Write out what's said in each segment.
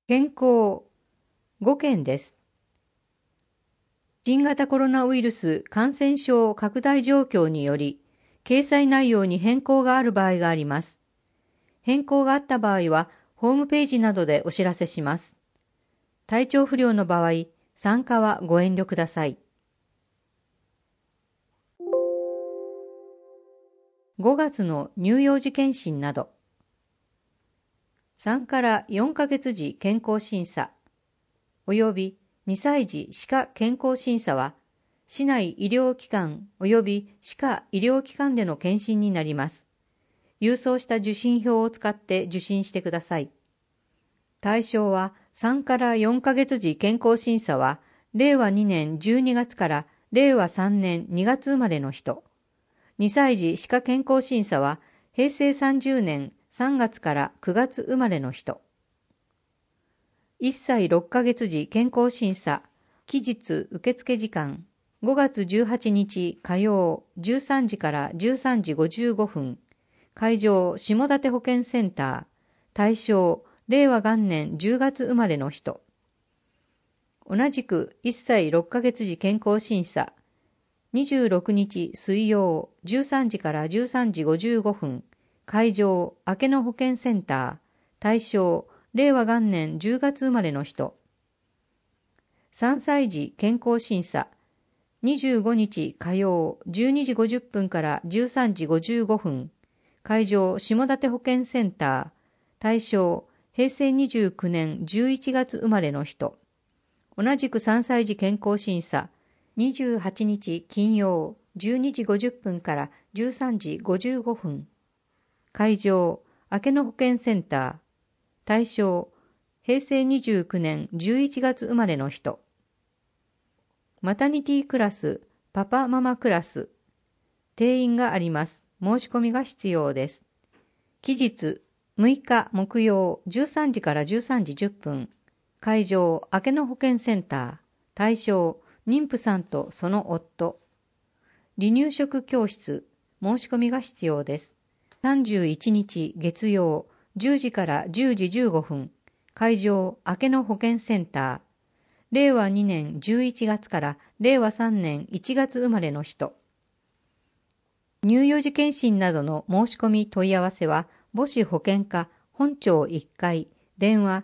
健康5件です。新型コロナウイルス感染症拡大状況により、掲載内容に変更がある場合があります。変更があった場合は、ホームページなどでお知らせします。体調不良の場合、参加はご遠慮ください。5月の乳幼児検診など、3から4ヶ月時健康審査、および2歳児歯科健康審査は、市内医療機関および歯科医療機関での検診になります。郵送した受診票を使って受診してください。対象は3から4ヶ月時健康審査は、令和2年12月から令和3年2月生まれの人。2歳児歯科健康審査は、平成30年3月から9月生まれの人。1歳6ヶ月時健康審査、期日受付時間、5月18日火曜13時から13時55分、会場下館保健センター、対象令和元年10月生まれの人。同じく1歳6ヶ月時健康審査、26日水曜13時から13時55分、会場明野保健センター、対象令和元年10月生まれの人。3歳児健康審査、25日火曜12時50分から13時55分、会場下館保健センター、対象平成29年11月生まれの人。同じく3歳児健康審査、28日金曜12時50分から13時55分、会場明野保健センター、対象平成29年11月生まれの人。マタニティクラス、パパママクラス、定員があります。申し込みが必要です。期日6日木曜13時から13時10分、会場明野保健センター、対象妊婦さんとその夫。離乳食教室、申し込みが必要です。31日月曜10時から10時15分、会場明野保健センター、令和2年11月から令和3年1月生まれの人。乳幼児検診などの申し込み問い合わせは、母子保健課本庁1階、電話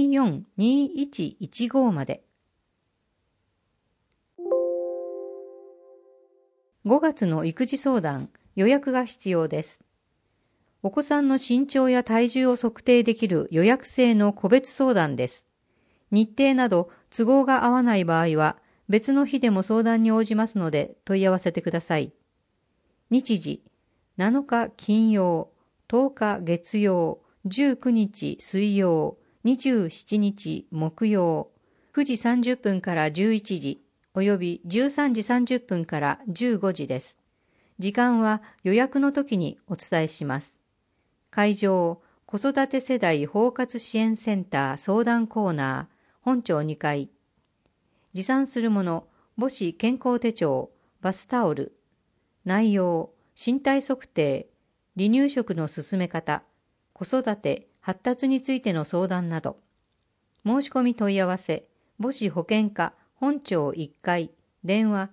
242115まで。5月の育児相談、予約が必要です。お子さんの身長や体重を測定できる予約制の個別相談です。日程など都合が合わない場合は、別の日でも相談に応じますので問い合わせてください。日時、7日金曜、10日月曜、19日水曜、27日木曜、9時30分から11時、および13時30分から15時です。時間は予約の時にお伝えします。会場、子育て世代包括支援センター相談コーナー、本庁2階。持参するもの、母子健康手帳、バスタオル。内容、身体測定、離乳食の進め方、子育て、発達についての相談など。申し込み問い合わせ、母子保健課本庁1階、電話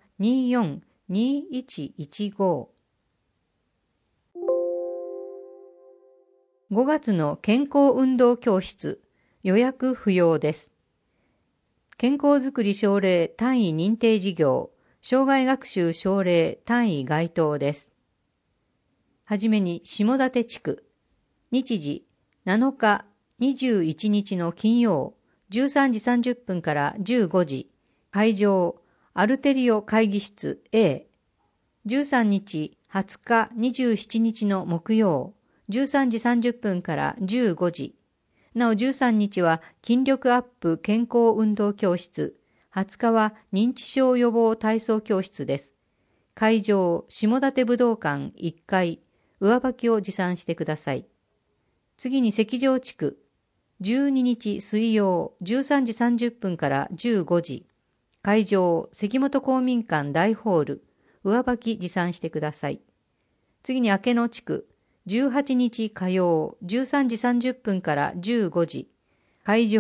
242115。5月の健康運動教室、予約不要です。健康づくり奨励単位認定事業、障害学習奨励単位該当です。はじめに下館地区、日時7日21日の金曜、13時30分から15時、会場アルテリオ会議室 A、13日20日27日の木曜、13時30分から15時、なお13日は筋力アップ健康運動教室、20日は認知症予防体操教室です。会場、下館武道館1階、上履きを持参してください。次に石城地区、12日水曜、13時30分から15時、会場、関本公民館大ホール、上履き持参してください。次に明野地区、18日火曜13時30分から15時、会場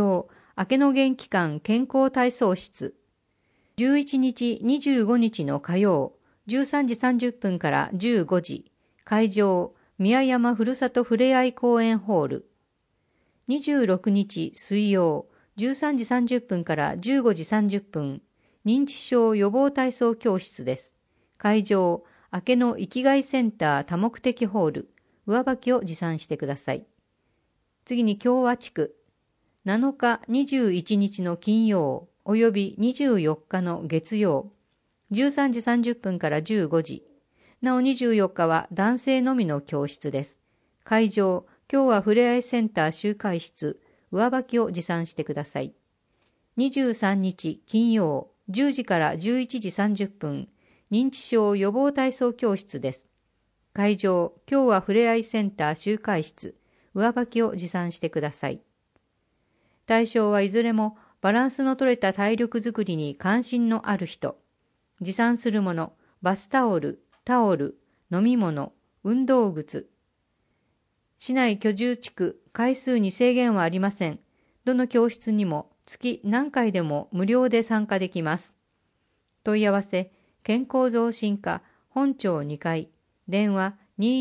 明けの元気館健康体操室。11日25日の火曜、13時30分から15時、会場、宮山ふるさとふれあい公園ホール。26日水曜、13時30分から15時30分、認知症予防体操教室です。会場、明けの生きがいセンター多目的ホール、上履きを持参してください。次に共和地区、7日21日の金曜、および24日の月曜、13時30分から15時、なお24日は男性のみの教室です。会場、今日はふれあいセンター集会室、上履きを持参してください。23日金曜、10時から11時30分、認知症予防体操教室です。会場、今日はふれあいセンター集会室、上履きを持参してください。対象はいずれもバランスの取れた体力づくりに関心のある人、持参するもの、バスタオル、タオル、飲み物、運動靴。市内居住地区、回数に制限はありません。どの教室にも月何回でも無料で参加できます。問い合わせ、健康増進課本町2階、電話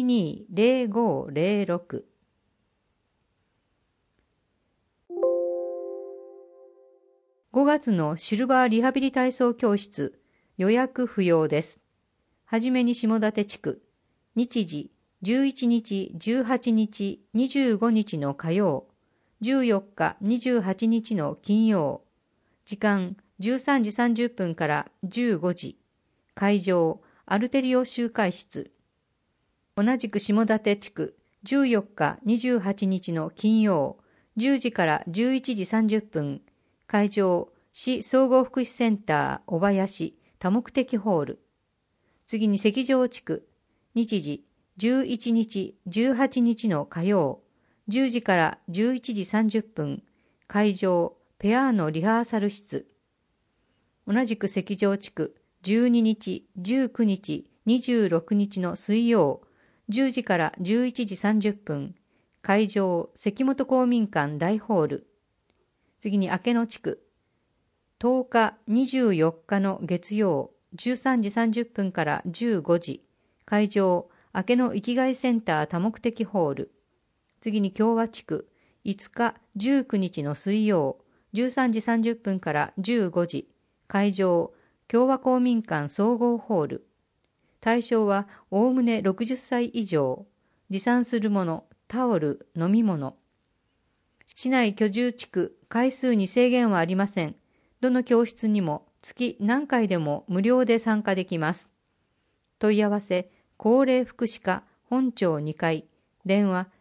220506。5月のシルバーリハビリ体操教室、予約不要です。はじめに下館地区、日時11日、18日、25日の火曜、14日、28日の金曜、時間13時30分から15時、会場、アルテリオ集会室。同じく下館地区、14日、28日の金曜、10時から11時30分、会場、市総合福祉センター小林多目的ホール。次に石城地区、日時11日、18日の火曜、10時から11時30分、会場、ペアのリハーサル室。同じく石城地区、12日、19日、26日の水曜、10時から11時30分、会場、関本公民館大ホール。次に明けの地区、10日、24日の月曜、13時30分から15時、会場、明けの生きがいセンター多目的ホール。次に共和地区、5日、19日の水曜、13時30分から15時、会場、共和公民館総合ホール。対象はおおむね60歳以上。持参するもの、タオル、飲み物。市内居住地区、回数に制限はありません。どの教室にも月何回でも無料で参加できます。問い合わせ、高齢福祉課本町2階、電話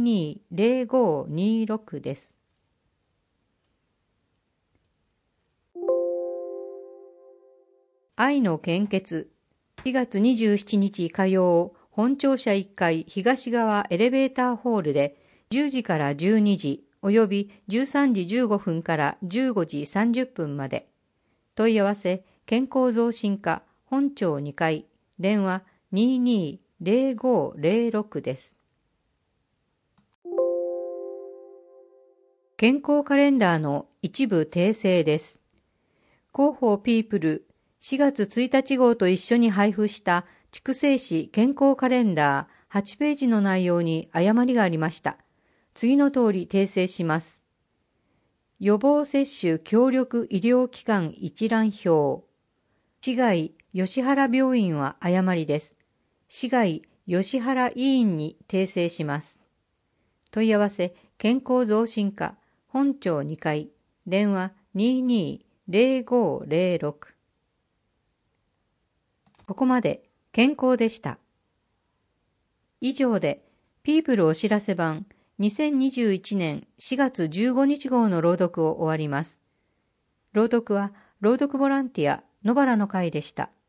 220526です。愛の献血、4月27日火曜、本庁舎1階東側エレベーターホールで10時から12時、および13時15分から15時30分まで。問い合わせ、健康増進課本庁2階、電話220506です。健康カレンダーの一部訂正です。広報ピープル4月1日号と一緒に配布した筑西市健康カレンダー8ページの内容に誤りがありました。次の通り訂正します。予防接種協力医療機関一覧表。市外吉原病院は誤りです。市外吉原医院に訂正します。問い合わせ、健康増進課本庁2階、電話220506。ここまで健康でした。以上でピープルお知らせ版2021年4月15日号の朗読を終わります。朗読は朗読ボランティア野原の会でした。